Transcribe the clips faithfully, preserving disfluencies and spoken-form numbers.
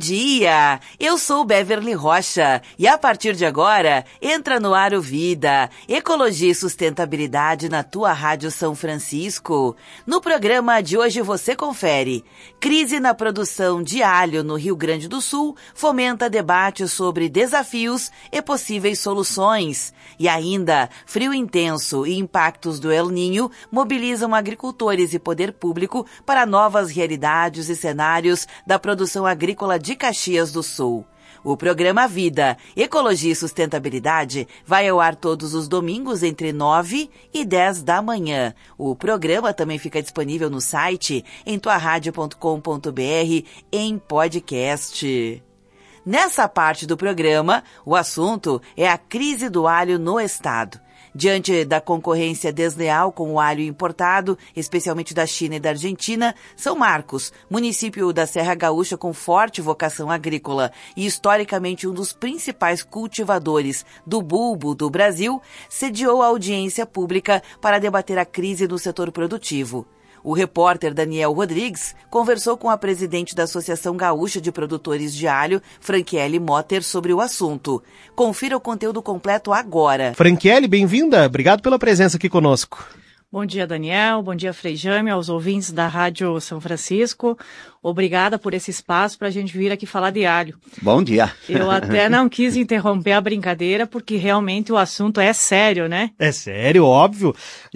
dia! Eu sou Beverly Rocha e a partir de agora entra no ar o Vida, Ecologia e Sustentabilidade na tua Rádio São Francisco. No programa de hoje você confere: crise na produção de alho no Rio Grande do Sul fomenta debate sobre desafios e possíveis soluções. E ainda, frio intenso e impactos do El Niño mobilizam agricultores e poder público para novas realidades e cenários da produção agrícola de Caxias do Sul. O programa Vida, Ecologia e Sustentabilidade vai ao ar todos os domingos entre nove e dez da manhã. O programa também fica disponível no site em tua rádio ponto com ponto br em podcast. Nessa parte do programa, o assunto é a crise do alho no estado. Diante da concorrência desleal com o alho importado, especialmente da China e da Argentina, São Marcos, município da Serra Gaúcha com forte vocação agrícola e historicamente um dos principais cultivadores do bulbo do Brasil, sediou a audiência pública para debater a crise no setor produtivo. O repórter Daniel Rodrigues conversou com a presidente da Associação Gaúcha de Produtores de Alho, Franquiele Motter, sobre o assunto. Confira o conteúdo completo agora. Franquiele, bem-vinda. Obrigado pela presença aqui conosco. Bom dia, Daniel. Bom dia, Frei Jame, aos ouvintes da Rádio São Francisco. Obrigada por esse espaço para a gente vir aqui falar de alho. Bom dia. Eu até não quis interromper a brincadeira, porque realmente o assunto é sério, né? É sério, óbvio.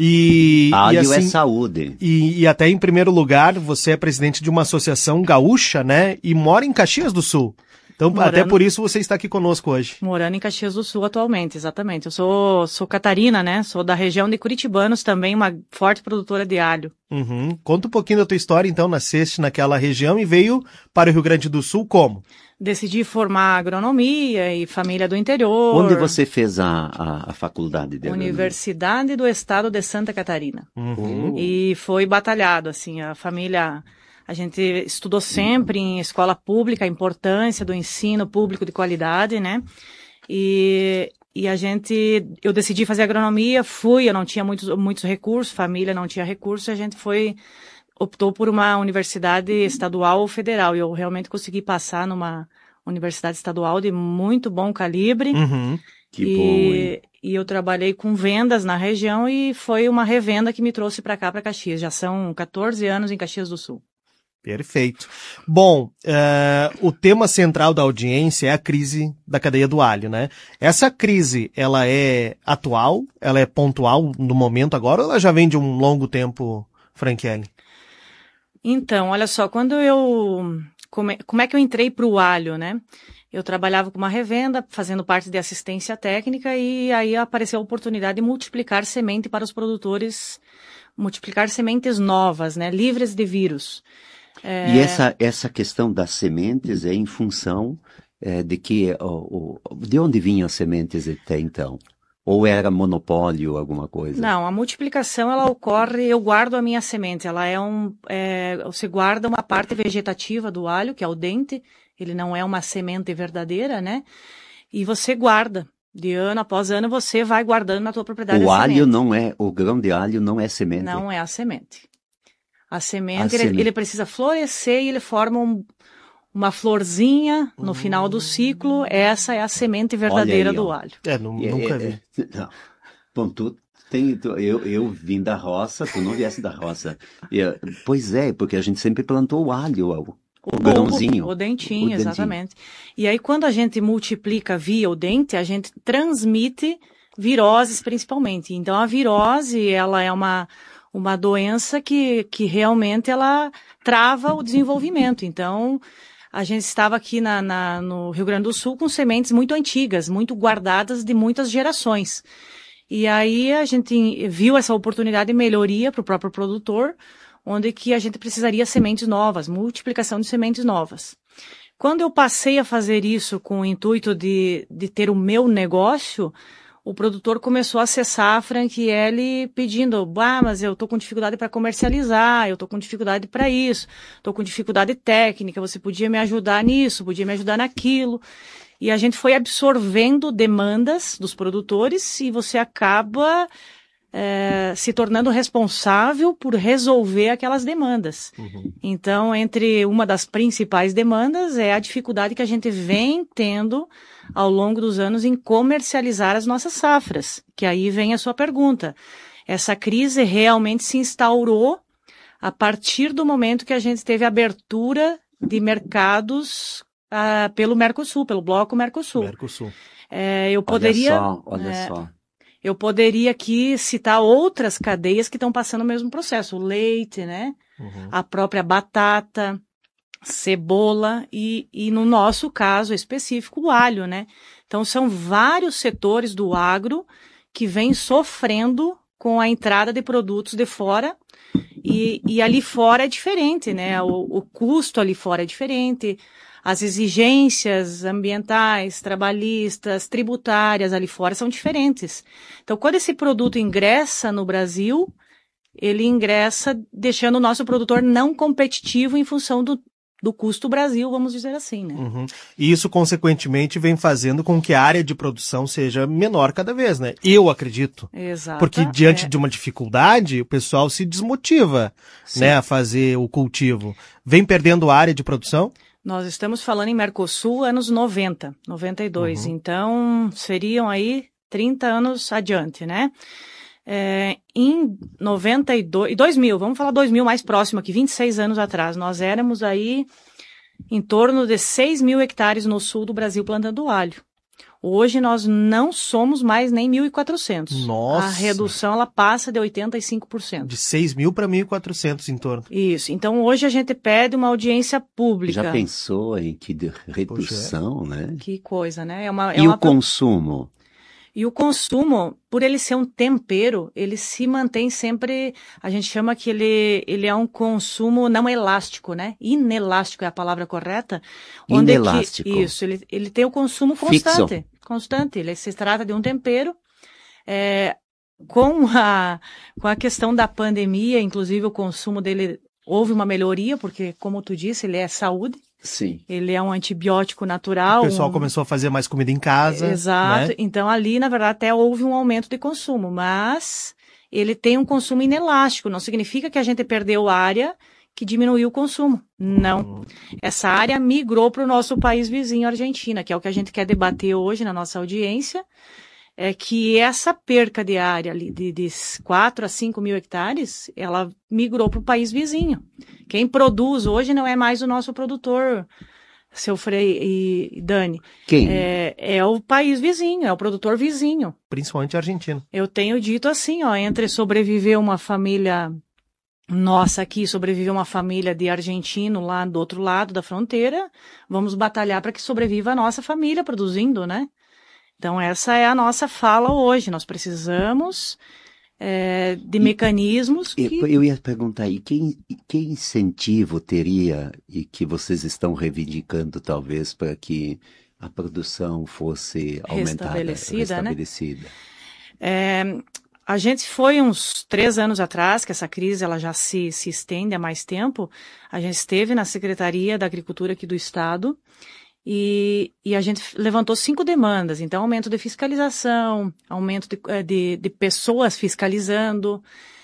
E, alho e assim, é saúde. E, e até em primeiro lugar, você é presidente de uma associação gaúcha, né? E mora em Caxias do Sul. Então, morando, até por isso você está aqui conosco hoje. Morando em Caxias do Sul atualmente, exatamente. Eu sou, sou catarina, né? Sou da região de Curitibanos também, uma forte produtora de alho. Uhum. Conta um pouquinho da tua história, então. Nasceste naquela região e veio para o Rio Grande do Sul como? Decidi formar agronomia e família do interior. Onde você fez a, a, a faculdade de agronomia? Universidade do Estado de Santa Catarina. Uhum. E foi batalhado, assim, a família... A gente estudou sempre em escola pública a importância do ensino público de qualidade, né? E, e a gente, eu decidi fazer agronomia, fui, eu não tinha muitos, muitos recursos, família não tinha recursos, a gente foi, optou por uma universidade estadual ou federal, e eu realmente consegui passar numa universidade estadual de muito bom calibre. Uhum. Que e, bom, hein? E eu trabalhei com vendas na região e foi uma revenda que me trouxe para cá, para Caxias. Já são quatorze anos em Caxias do Sul. Perfeito. Bom, uh, o tema central da audiência é a crise da cadeia do alho, né? Essa crise, ela é atual, ela é pontual no momento agora, ou ela já vem de um longo tempo, Franquiele? Então, olha só, quando eu... Como é, como é que eu entrei para o alho, né? Eu trabalhava com uma revenda, fazendo parte de assistência técnica, e aí apareceu a oportunidade de multiplicar semente para os produtores, multiplicar sementes novas, né? Livres de vírus. É... E essa, essa questão das sementes é em função é, de que, o, o, de onde vinham as sementes até então? Ou era monopólio, alguma coisa? Não, a multiplicação ela ocorre, eu guardo a minha semente, ela é um, é, você guarda uma parte vegetativa do alho, que é o dente, ele não é uma semente verdadeira, né? E você guarda, de ano após ano você vai guardando na tua propriedade. O a alho semente. não é, o grão de alho não é semente? Não é a semente. A semente, a ele, semente. ele precisa florescer e ele forma um, uma florzinha no hum. final do ciclo. Essa é a semente verdadeira aí, do ó. alho. É, não, é, nunca é, vi. É, não. Bom, tu tem, tu, eu, eu vim da roça, tu não viesse da roça. E, pois é, porque a gente sempre plantou o alho, o, o, o grãozinho. O dentinho, o, o exatamente. Dentinho. E aí, quando a gente multiplica via o dente, a gente transmite viroses principalmente. Então, a virose, ela é uma... uma doença que, que realmente ela trava o desenvolvimento. Então, a gente estava aqui na, na, no Rio Grande do Sul com sementes muito antigas, muito guardadas de muitas gerações. E aí a gente viu essa oportunidade de melhoria para o próprio produtor, onde que a gente precisaria de sementes novas, multiplicação de sementes novas. Quando eu passei a fazer isso com o intuito de, de ter o meu negócio, o produtor começou a acessar a Franquiele pedindo, ah, mas eu tô com dificuldade para comercializar, eu tô com dificuldade para isso, tô com dificuldade técnica, você podia me ajudar nisso, podia me ajudar naquilo. E a gente foi absorvendo demandas dos produtores e você acaba é, se tornando responsável por resolver aquelas demandas. Uhum. Então, entre uma das principais demandas é a dificuldade que a gente vem tendo ao longo dos anos em comercializar as nossas safras, que aí vem a sua pergunta. Essa crise realmente se instaurou a partir do momento que a gente teve abertura de mercados uh, pelo Mercosul, pelo bloco Mercosul. Mercosul. É, eu poderia, olha só, olha é, só. Eu poderia aqui citar outras cadeias que estão passando o mesmo processo. O leite, né? Uhum. A própria batata, cebola e, e, no nosso caso específico, o alho, né? Então, são vários setores do agro que vêm sofrendo com a entrada de produtos de fora. E, e ali fora é diferente, né? O, o custo ali fora é diferente. As exigências ambientais, trabalhistas, tributárias ali fora são diferentes. Então, quando esse produto ingressa no Brasil, ele ingressa deixando o nosso produtor não competitivo em função do, do custo Brasil, vamos dizer assim, né? Uhum. E isso, consequentemente, vem fazendo com que a área de produção seja menor cada vez, né? Eu acredito. Exato. Porque diante é. de uma dificuldade, o pessoal se desmotiva, né, a fazer o cultivo. Vem perdendo a área de produção? Nós estamos falando em Mercosul anos noventa, noventa e dois, uhum. Então seriam aí trinta anos adiante, né? É, em noventa e dois, dois mil, vamos falar dois mil mais próximo aqui, vinte e seis anos atrás, nós éramos aí em torno de seis mil hectares no sul do Brasil plantando alho. Hoje nós não somos mais nem mil e quatrocentos. Nossa! A redução ela passa de oitenta e cinco por cento. De seis mil para mil e quatrocentos em torno. Isso. Então hoje a gente pede uma audiência pública. Já pensou em que redução, Poxa. né? Que coisa, né? É uma, é e uma... o consumo? E o consumo, por ele ser um tempero, ele se mantém sempre, a gente chama que ele, ele é um consumo não elástico, né? Inelástico é a palavra correta. Onde Inelástico. Que, isso, ele, ele tem o consumo constante. Fixo. Constante. Ele se trata de um tempero. É, com, a, com a questão da pandemia, inclusive o consumo dele, houve uma melhoria, porque, como tu disse, ele é saúde. Sim. Ele é um antibiótico natural. O pessoal um... começou a fazer mais comida em casa. Exato. Né? Então, ali, na verdade, até houve um aumento de consumo, mas ele tem um consumo inelástico. Não significa que a gente perdeu área que diminuiu o consumo. Não. Essa área migrou para o nosso país vizinho, Argentina, que é o que a gente quer debater hoje na nossa audiência, é que essa perca de área ali de, de quatro a cinco mil hectares, ela migrou para o país vizinho. Quem produz hoje não é mais o nosso produtor, seu Frei e Dani. Quem? É, é o país vizinho, é o produtor vizinho. Principalmente a Argentina. Eu tenho dito assim, ó, entre sobreviver uma família nossa aqui, sobreviver uma família de argentino lá do outro lado da fronteira, vamos batalhar para que sobreviva a nossa família produzindo, né? Então, essa é a nossa fala hoje. Nós precisamos é, de e, mecanismos que... Eu ia perguntar aí, que, que incentivo teria e que vocês estão reivindicando, talvez, para que a produção fosse aumentada, restabelecida, restabelecida? Né? É, a gente foi uns três anos atrás, que essa crise ela já se, se estende há mais tempo, a gente esteve na Secretaria da Agricultura aqui do Estado, E, e a gente levantou cinco demandas. Então, aumento de fiscalização, aumento de, de, de pessoas fiscalizando,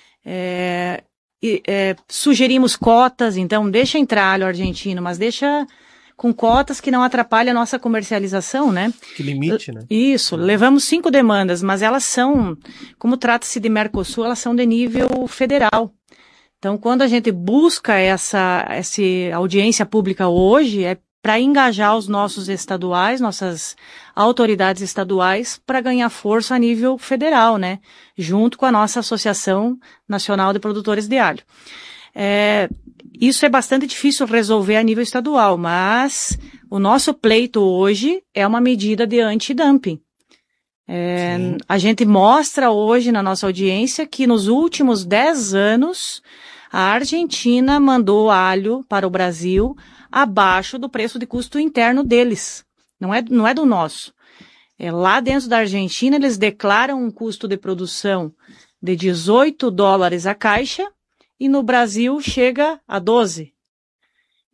é, e, é, sugerimos cotas. Então, deixa entrar alho argentino, mas deixa com cotas que não atrapalhem a nossa comercialização, né? Que limite, né? Isso, levamos cinco demandas, mas elas são, como trata-se de Mercosul, elas são de nível federal. Então, quando a gente busca essa, essa audiência pública hoje, é para engajar os nossos estaduais, nossas autoridades estaduais, para ganhar força a nível federal, né? Junto com a nossa Associação Nacional de Produtores de Alho. É, isso é bastante difícil resolver a nível estadual, mas o nosso pleito hoje é uma medida de anti-dumping. É, a gente mostra hoje na nossa audiência que nos últimos dez anos a Argentina mandou alho para o Brasil abaixo do preço de custo interno deles. Não é, não é do nosso. É, lá dentro da Argentina, eles declaram um custo de produção de dezoito dólares a caixa e no Brasil chega a doze.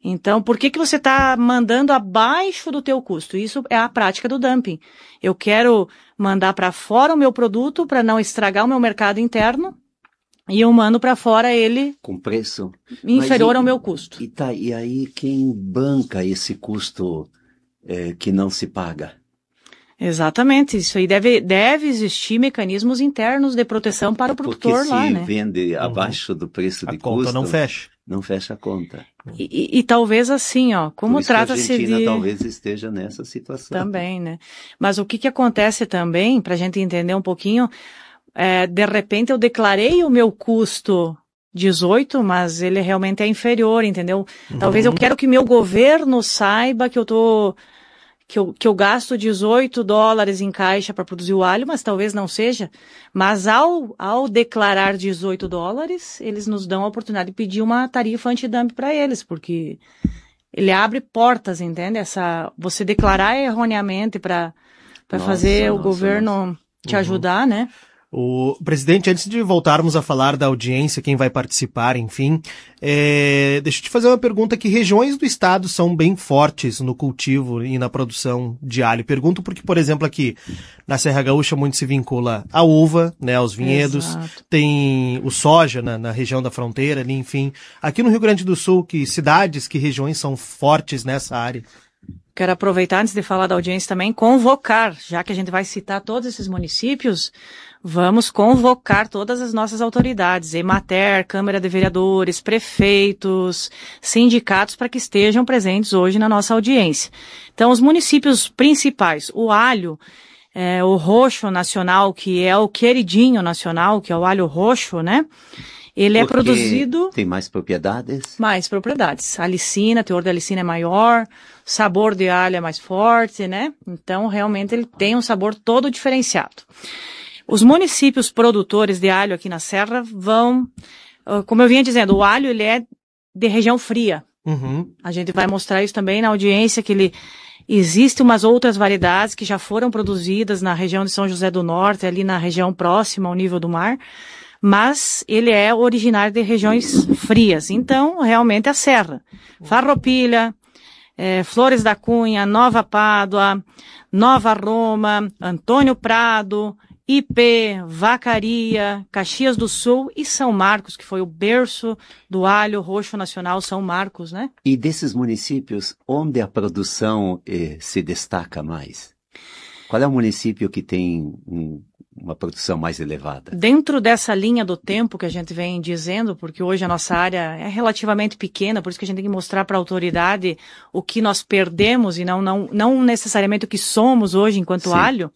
Então, por que que você está mandando abaixo do teu custo? Isso é a prática do dumping. Eu quero mandar para fora o meu produto para não estragar o meu mercado interno e eu mando para fora ele com preço inferior e, ao meu custo. E, tá, e aí quem banca esse custo é, que não se paga? Exatamente, isso aí deve, deve existir mecanismos internos de proteção para o produtor. Porque lá, se né? vende abaixo uhum. do preço a de conta custo, não fecha. Não fecha a conta. E, e, e talvez assim, ó, como trata-se de... a Argentina talvez esteja nessa situação. Também, né? Mas o que que acontece também, para a gente entender um pouquinho, é, de repente eu declarei o meu custo dezoito, mas ele realmente é inferior, entendeu? Uhum. Talvez eu quero que meu governo saiba que eu tô... Que eu, que eu gasto dezoito dólares em caixa para produzir o alho, mas talvez não seja. Mas ao, ao declarar dezoito dólares, eles nos dão a oportunidade de pedir uma tarifa antidumping para eles, porque ele abre portas, entende? Essa, você declarar erroneamente para para fazer o nossa, governo nossa. te ajudar, uhum. né? O presidente, antes de voltarmos a falar da audiência, quem vai participar, enfim, é, deixa eu te fazer uma pergunta: que regiões do estado são bem fortes no cultivo e na produção de alho? Pergunto porque, por exemplo, aqui na Serra Gaúcha muito se vincula a uva, né, aos vinhedos, Exato. Tem o soja na, na região da fronteira, ali, enfim. Aqui no Rio Grande do Sul, que cidades, que regiões são fortes nessa área? Quero aproveitar, antes de falar da audiência também, convocar, já que a gente vai citar todos esses municípios, vamos convocar todas as nossas autoridades, Emater, Câmara de Vereadores, prefeitos, sindicatos, para que estejam presentes hoje na nossa audiência. Então, os municípios principais, o alho, é, o roxo nacional, que é o queridinho nacional, que é o alho roxo, né? Ele Porque é produzido... tem mais propriedades? Mais propriedades. A alicina, o teor de alicina é maior, o sabor de alho é mais forte, né? Então, realmente, ele tem um sabor todo diferenciado. Os municípios produtores de alho aqui na Serra vão... Como eu vinha dizendo, o alho, ele é de região fria. Uhum. A gente vai mostrar isso também na audiência, que ele... Existem umas outras variedades que já foram produzidas na região de São José do Norte, ali na região próxima ao nível do mar, mas ele é originário de regiões frias. Então, realmente, a Serra. Farroupilha, é, Flores da Cunha, Nova Pádua, Nova Roma, Antônio Prado, Ipê, Vacaria, Caxias do Sul e São Marcos, que foi o berço do alho roxo nacional, São Marcos, né? E desses municípios, onde a produção eh, se destaca mais? Qual é o município que tem um, uma produção mais elevada? Dentro dessa linha do tempo que a gente vem dizendo, porque hoje a nossa área é relativamente pequena, por isso que a gente tem que mostrar para a autoridade o que nós perdemos e não, não, não necessariamente o que somos hoje enquanto Sim. alho.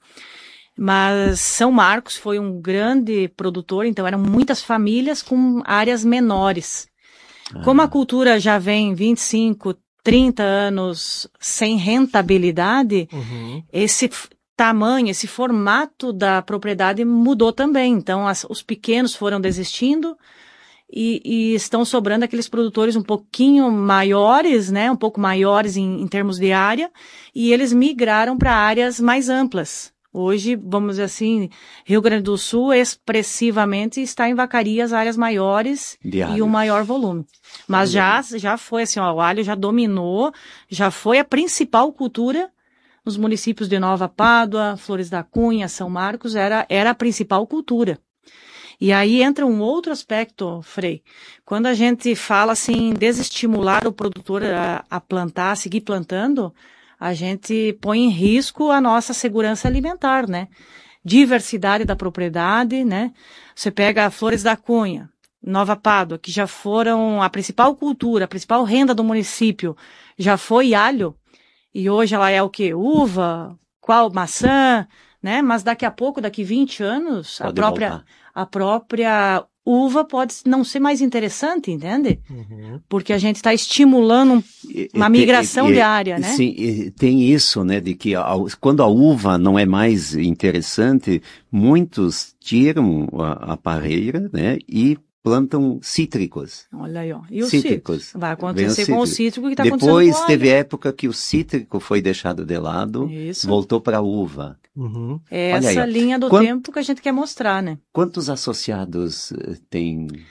Mas São Marcos foi um grande produtor, então eram muitas famílias com áreas menores. Ah. Como a cultura já vem vinte e cinco, trinta anos sem rentabilidade, uhum. esse tamanho, esse formato da propriedade mudou também. Então as, os pequenos foram desistindo e, e estão sobrando aqueles produtores um pouquinho maiores, né, um pouco maiores em, em termos de área, e eles migraram para áreas mais amplas. Hoje, vamos dizer assim, Rio Grande do Sul expressivamente está em Vacarias, áreas maiores e um maior volume. Mas já, já foi assim, ó, o alho já dominou, já foi a principal cultura nos municípios de Nova Pádua, Flores da Cunha, São Marcos, era, era a principal cultura. E aí entra um outro aspecto, Frei. Quando a gente fala assim, desestimular o produtor a, a plantar, a seguir plantando, a gente põe em risco a nossa segurança alimentar, né? Diversidade da propriedade, né? Você pega Flores da Cunha, Nova Pádua, que já foram a principal cultura, a principal renda do município, já foi alho, e hoje ela é o quê? Uva, qual maçã, né? Mas daqui a pouco, daqui vinte anos, a própria, a própria uva pode não ser mais interessante, entende? Uhum. Porque a gente está estimulando uma migração e, e, de área, né? Sim, tem isso, né, de que a, quando a uva não é mais interessante, muitos tiram a, a parreira, né, e plantam cítricos. Olha aí, ó. E os cítricos? cítricos? Vai acontecer com o cítrico que está acontecendo com Depois teve época que o cítrico foi deixado de lado, isso. voltou para a uva. Uhum. É essa aí, linha do Quant... tempo que a gente quer mostrar, né? Quantos associados tem?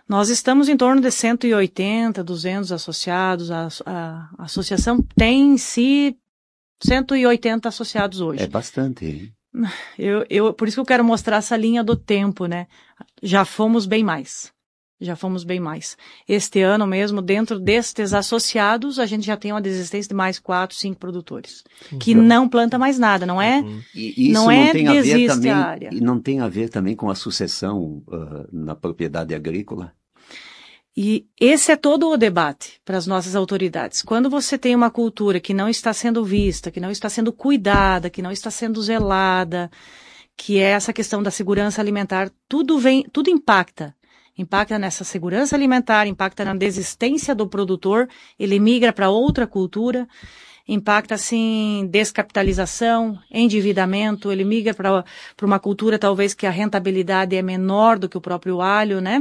Nós estamos em torno de cento e oitenta, duzentos associados. A, a, a associação tem em si cento e oitenta associados hoje. É bastante, hein? Eu, eu, por isso que eu quero mostrar essa linha do tempo, né? Já fomos bem mais. Já fomos bem mais. Este ano mesmo, dentro destes associados, a gente já tem uma desistência de mais quatro, cinco produtores. Uhum. Que não planta mais nada, não é? Uhum. E isso não, não é tem a ver também, a área. E não tem a ver também com a sucessão uh, na propriedade agrícola? E esse é todo o debate para as nossas autoridades. Quando você tem uma cultura que não está sendo vista, que não está sendo cuidada, que não está sendo zelada, que é essa questão da segurança alimentar, tudo vem, tudo impacta. Impacta nessa segurança alimentar, impacta na desistência do produtor, ele migra para outra cultura, impacta, assim, descapitalização, endividamento, ele migra para uma cultura talvez que a rentabilidade é menor do que o próprio alho, né?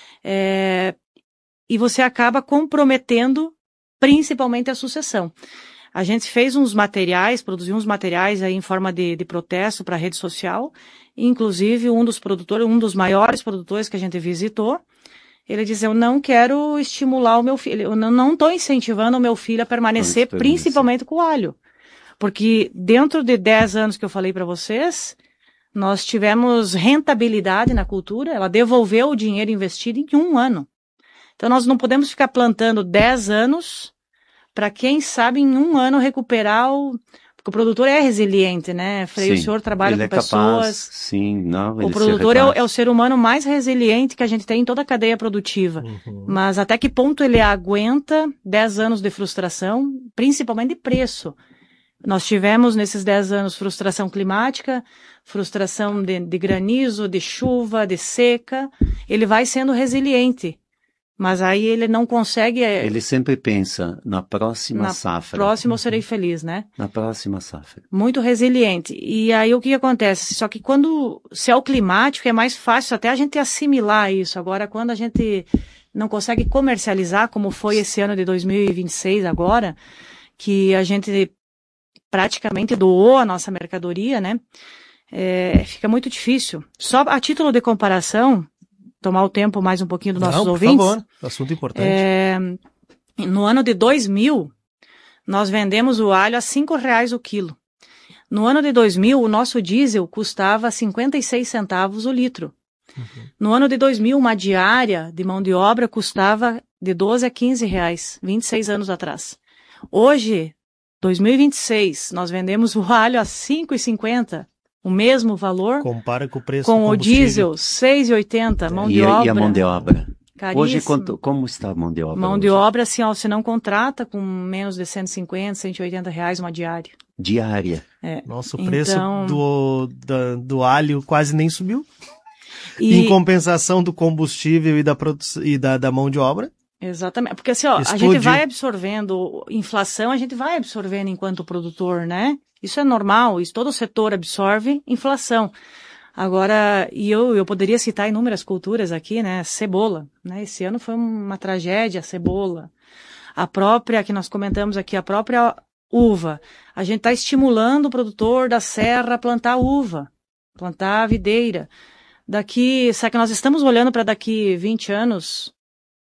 É, e você acaba comprometendo principalmente a sucessão. A gente fez uns materiais, produziu uns materiais aí em forma de, de protesto para a rede social. Inclusive, um dos produtores, um dos maiores produtores que a gente visitou, ele disse, eu não quero estimular o meu filho, eu não estou incentivando o meu filho a permanecer, principalmente com o alho. Porque dentro de dez anos que eu falei para vocês, nós tivemos rentabilidade na cultura, ela devolveu o dinheiro investido em um ano. Então, nós não podemos ficar plantando dez anos para, quem sabe, em um ano recuperar o... Porque o produtor é resiliente, né? Frei, sim, o senhor trabalha com é pessoas. Capaz, sim, não, o produtor é o, é o ser humano mais resiliente que a gente tem em toda a cadeia produtiva. Uhum. Mas até que ponto ele aguenta dez anos de frustração, principalmente de preço? Nós tivemos nesses dez anos frustração climática, frustração de, de granizo, de chuva, de seca. Ele vai sendo resiliente. Mas aí ele não consegue... Ele sempre pensa, na próxima na safra. Na próxima eu serei feliz, né? Na próxima safra. Muito resiliente. E aí o que acontece? Só que quando, se é o climático, é mais fácil até a gente assimilar isso. Agora, quando a gente não consegue comercializar, como foi esse ano de dois mil e vinte e seis agora, que a gente praticamente doou a nossa mercadoria, né? É, fica muito difícil. Só a título de comparação... tomar o tempo mais um pouquinho dos nossos Não, por ouvintes. Por favor, assunto importante. É, no ano de dois mil, nós vendemos o alho a cinco reais o quilo. No ano de dois mil, o nosso diesel custava cinquenta e seis centavos o litro. Uhum. No ano de dois mil, uma diária de mão de obra custava de doze a quinze reais, vinte e seis anos atrás. Hoje, dois mil e vinte e seis, nós vendemos o alho a cinco reais e cinquenta centavos. O mesmo valor. Compara com o preço com do o diesel, seis reais e oitenta centavos, mão e, de obra. E a mão de obra? Caríssimo. Hoje, quanto, como está a mão de obra? Mão hoje? de obra, assim, ó, você não contrata com menos de cento e cinquenta, cento e oitenta reais uma diária. Diária? É. Nossa, o preço então... do, da, do alho quase nem subiu. E... Em compensação do combustível e da, produção, e da, da mão de obra. Exatamente, porque assim, ó, Explodiu. a gente vai absorvendo inflação, a gente vai absorvendo enquanto produtor, né? Isso é normal, isso todo o setor absorve inflação. Agora, e eu, eu poderia citar inúmeras culturas aqui, né? Cebola, né? Esse ano foi uma tragédia, a cebola. A própria, que nós comentamos aqui, a própria uva. A gente está estimulando o produtor da serra a plantar uva, plantar videira. Daqui, será que nós estamos olhando para daqui vinte anos,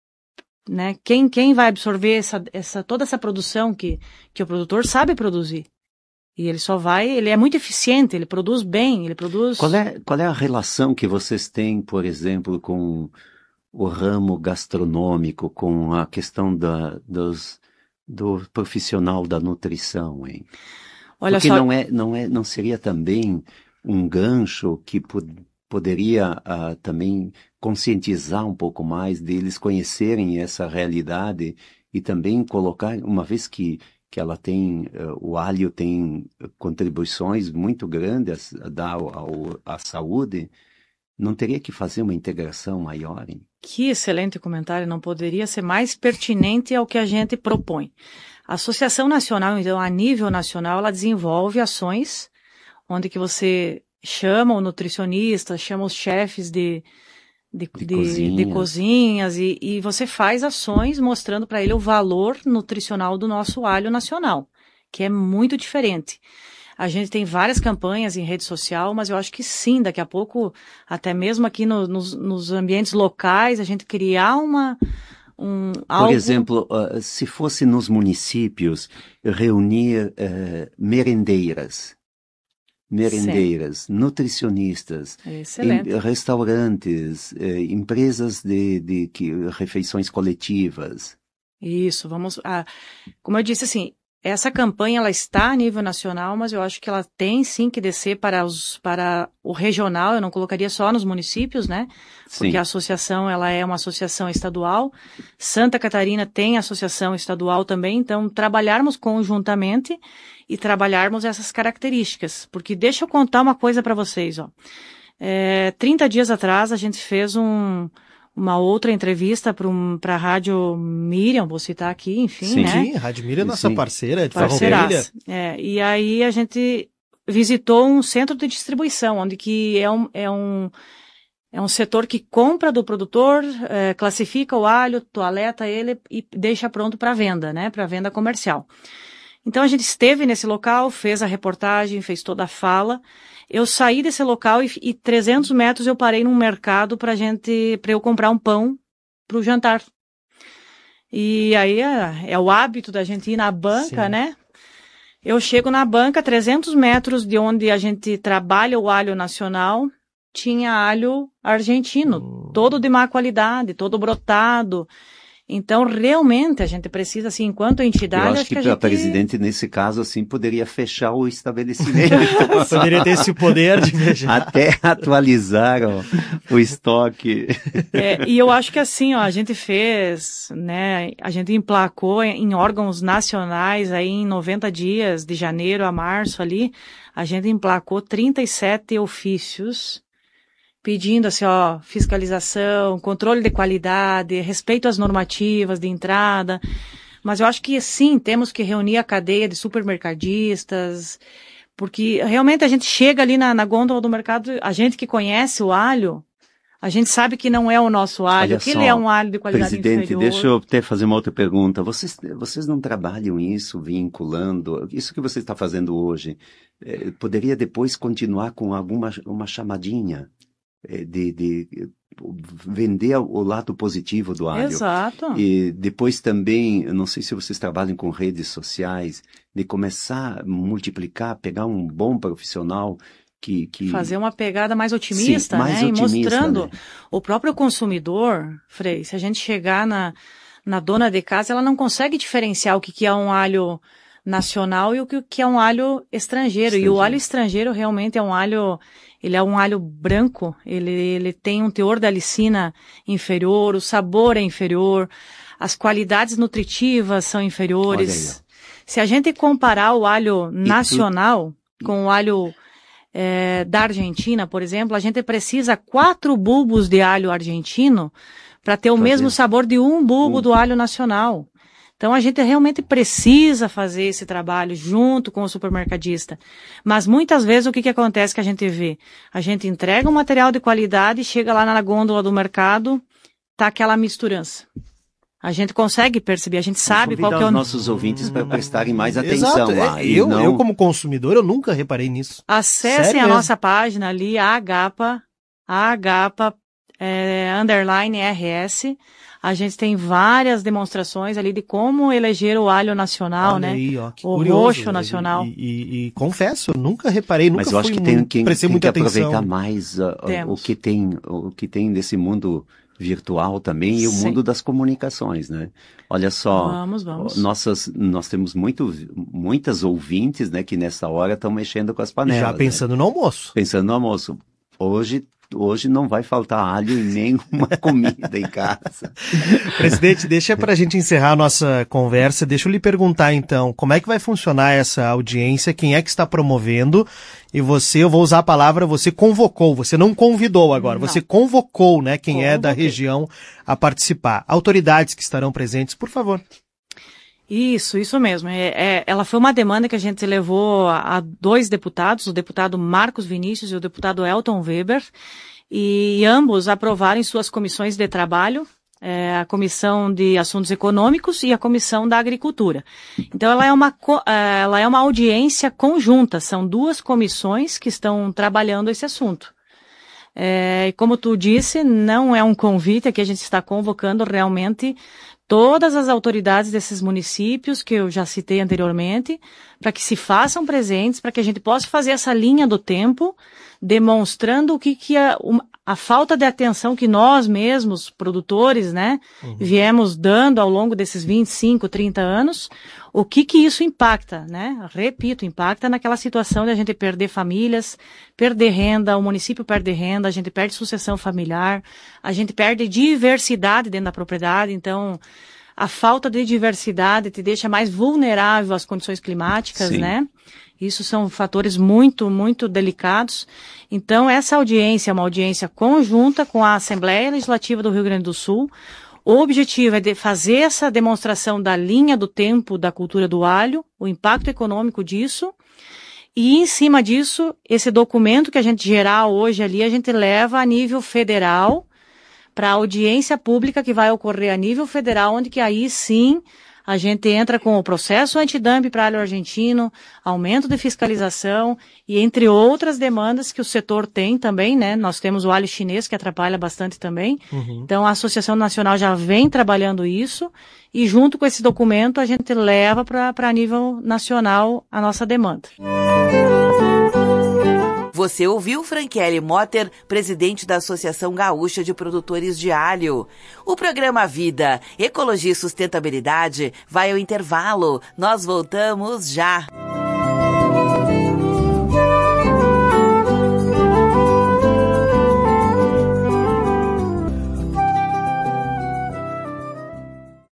né? Quem, quem vai absorver essa, essa, toda essa produção que, que o produtor sabe produzir? E ele só vai, ele é muito eficiente, ele produz bem, ele produz... Qual é, qual é a relação que vocês têm, por exemplo, com o ramo gastronômico, com a questão da, dos, do profissional da nutrição, hein? Olha Porque só... não, é, não, é, não seria também um gancho que pod, poderia uh, também conscientizar um pouco mais deles conhecerem essa realidade e também colocar, uma vez que que ela tem, uh, o alho tem contribuições muito grandes a dar ao, ao, à saúde, não teria que fazer uma integração maior, hein? Que excelente comentário, não poderia ser mais pertinente ao que a gente propõe. A Associação Nacional, então, a nível nacional, ela desenvolve ações onde que você chama o nutricionista, chama os chefes de De, de, de cozinhas, de cozinhas e, e você faz ações mostrando para ele o valor nutricional do nosso alho nacional, que é muito diferente. A gente tem várias campanhas em rede social, mas eu acho que sim, daqui a pouco, até mesmo aqui no, nos, nos ambientes locais, a gente criar uma... Um, algo... Por exemplo, uh, se fosse nos municípios, reunir uh, merendeiras, merendeiras, sim. nutricionistas, em, restaurantes, uh, empresas de, de que, refeições coletivas. Isso, vamos... Ah, como eu disse, assim, essa campanha ela está a nível nacional, mas eu acho que ela tem sim que descer para, os, para o regional, eu não colocaria só nos municípios, né? Porque sim. a associação ela é uma associação estadual, Santa Catarina tem associação estadual também, então trabalharmos conjuntamente e trabalharmos essas características. Porque deixa eu contar uma coisa para vocês, ó. É, trinta dias atrás a gente fez um... uma outra entrevista para um, a Rádio Miriam, vou citar aqui, enfim, sim, né? Sim, Rádio Miriam é nossa sim. parceira de Farroupilha. É, e aí a gente visitou um centro de distribuição, onde que é um, é um, é um setor que compra do produtor, é, classifica o alho, toaleta ele e deixa pronto para venda, né? Para venda comercial. Então a gente esteve nesse local, fez a reportagem, fez toda a fala. Eu saí desse local e, e trezentos metros eu parei num mercado pra gente, pra eu comprar um pão pro jantar. E aí é, é o hábito da gente ir na banca, sim. né? Eu chego na banca, trezentos metros de onde a gente trabalha o alho nacional, tinha alho argentino, hum. todo de má qualidade, todo brotado. Então, realmente, a gente precisa, assim, enquanto entidade... Eu acho, acho que, que a, gente... a presidente, nesse caso, assim, poderia fechar o estabelecimento. Poderia ter esse poder de fechar. Até atualizar o, o estoque. É, e eu acho que, assim, ó, a gente fez, né, a gente emplacou em órgãos nacionais aí em noventa dias, de janeiro a março ali, a gente emplacou trinta e sete ofícios pedindo assim, ó, fiscalização, controle de qualidade, respeito às normativas de entrada. Mas eu acho que sim, temos que reunir a cadeia de supermercadistas, porque realmente a gente chega ali na, na gôndola do mercado, a gente que conhece o alho, a gente sabe que não é o nosso alho, Olha que só, ele é um alho de qualidade presidente, inferior. deixa eu até fazer uma outra pergunta. Vocês, vocês não trabalham isso, vinculando, isso que você está fazendo hoje, eh, poderia depois continuar com alguma uma chamadinha? De, de vender o lado positivo do alho. Exato. E depois também, não sei se vocês trabalham com redes sociais, de começar a multiplicar, pegar um bom profissional que... que... Fazer uma pegada mais otimista, Sim, mais né? otimista, e mostrando né? O próprio consumidor, Frei, se a gente chegar na, na dona de casa, ela não consegue diferenciar o que, que é um alho nacional e o que, que é um alho estrangeiro. estrangeiro. E o alho estrangeiro realmente é um alho... Ele é um alho branco, ele, ele tem um teor de alicina inferior, o sabor é inferior, as qualidades nutritivas são inferiores. Se a gente comparar o alho nacional tu... com o alho é, da Argentina, por exemplo, a gente precisa quatro bulbos de alho argentino para ter o Fazer. mesmo sabor de um bulbo um. do alho nacional. Então, a gente realmente precisa fazer esse trabalho junto com o supermercadista. Mas, muitas vezes, o que, que acontece que a gente vê? A gente entrega um material de qualidade, chega lá na gôndola do mercado, tá aquela misturança. A gente consegue perceber, a gente sabe qual que é o... os nossos ouvintes para prestarem mais atenção Exato. lá. É, eu, não... eu, como consumidor, eu nunca reparei nisso. Acessem Sério a mesmo? nossa página ali, a Agapa, a Agapa, é, underline R S. A gente tem várias demonstrações ali de como eleger o alho nacional, Olha né? Aí, ó, que o curioso, roxo nacional. E, e, e confesso, eu nunca reparei, nunca Mas eu fui acho que tem, muito, quem, prestei tem muita que aproveitar atenção. mais uh, o que tem, o que tem nesse mundo virtual também e o Sim. mundo das comunicações, né? Olha só, vamos, vamos. Nossas, nós temos muito, muitas ouvintes, né, que nessa hora estão mexendo com as panelas. Já pensando né? no almoço. Pensando no almoço. Hoje Hoje não vai faltar alho em nenhuma comida em casa. Presidente, deixa para a gente encerrar a nossa conversa. Deixa eu lhe perguntar, então, como é que vai funcionar essa audiência? Quem é que está promovendo? E você, eu vou usar a palavra, você convocou, você não convidou agora, não. Você convocou, né, quem Convoquei. é da região a participar. Autoridades que estarão presentes, por favor. Isso, isso mesmo. É, é, ela foi uma demanda que a gente levou a, a dois deputados, o deputado Marcos Vinícius e o deputado Elton Weber, e ambos aprovaram em suas comissões de trabalho é, a Comissão de Assuntos Econômicos e a Comissão da Agricultura. Então, ela é uma, ela é uma audiência conjunta, são duas comissões que estão trabalhando esse assunto. É, e como tu disse, não é um convite, aqui a gente está convocando realmente todas as autoridades desses municípios que eu já citei anteriormente, para que se façam presentes, para que a gente possa fazer essa linha do tempo, demonstrando o que, que a, a falta de atenção que nós mesmos, produtores, né, uhum. viemos dando ao longo desses vinte e cinco, trinta anos, o que que isso impacta, né? Repito, impacta naquela situação de a gente perder famílias, perder renda, o município perde renda, a gente perde sucessão familiar, a gente perde diversidade dentro da propriedade, então a falta de diversidade te deixa mais vulnerável às condições climáticas, Sim. né? Isso são fatores muito, muito delicados. Então, essa audiência é uma audiência conjunta com a Assembleia Legislativa do Rio Grande do Sul. O objetivo é de fazer essa demonstração da linha do tempo da cultura do alho, o impacto econômico disso, e em cima disso, esse documento que a gente gerar hoje ali, a gente leva a nível federal para a audiência pública que vai ocorrer a nível federal, onde que aí sim a gente entra com o processo antidumping para alho argentino, aumento de fiscalização e entre outras demandas que o setor tem também, né? Nós temos o alho chinês que atrapalha bastante também. Uhum. Então a Associação Nacional já vem trabalhando isso e junto com esse documento a gente leva para nível nacional a nossa demanda. Você ouviu Frankelli Motter, presidente da Associação Gaúcha de Produtores de Alho. O programa Vida, Ecologia e Sustentabilidade vai ao intervalo. Nós voltamos já.